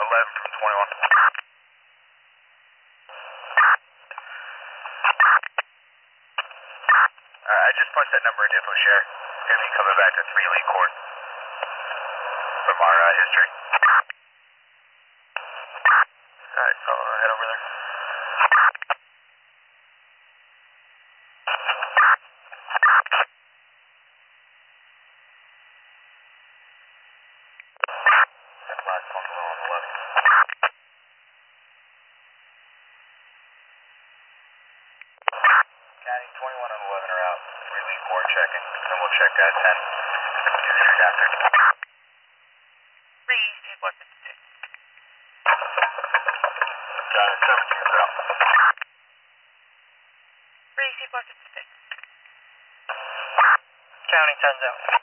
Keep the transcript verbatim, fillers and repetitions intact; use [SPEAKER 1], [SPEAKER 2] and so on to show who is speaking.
[SPEAKER 1] eleven from twenty-one. Alright, I just punched that number in info share. It's gonna be coming back to three Lee Court from our uh, history. Alright, so uh, head over there. That's last phone call on eleven. County twenty-one on eleven are out. three Lee Court checking. Then we'll check uh, ten. Years after.
[SPEAKER 2] three East one fifty-six.
[SPEAKER 1] Got it, seventeen is out.
[SPEAKER 2] three East one fifty-six.
[SPEAKER 3] County ten zone.